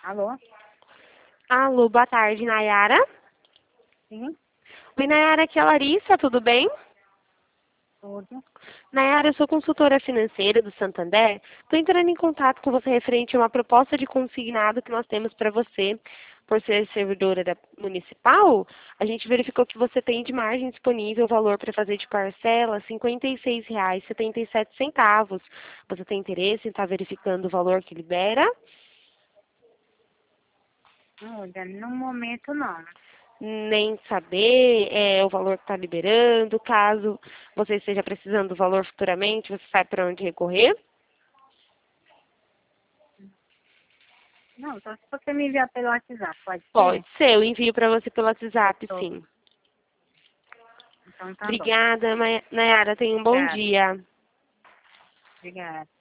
Alô? Alô, boa tarde, Nayara. Sim, Oi, Nayara, aqui é a Larissa, tudo bem? tudo. Nayara, eu sou consultora financeira do Santander. Estou entrando em contato com você referente a uma proposta de consignado que nós temos para você. Por ser servidora municipal, a gente verificou que você tem de margem disponível o valor para fazer de parcela R$ 56,77. Você tem interesse em estar verificando o valor que libera? Olha, no momento não. Nem saber o valor que está liberando. Caso você esteja precisando do valor futuramente, você sabe para onde recorrer? Não, só se você me enviar pelo WhatsApp, pode Pode ser? ser, eu envio para você pelo WhatsApp, Tô. sim. Então tá bom. Obrigada, Nayara. Tenha um bom Obrigada. dia. Obrigada.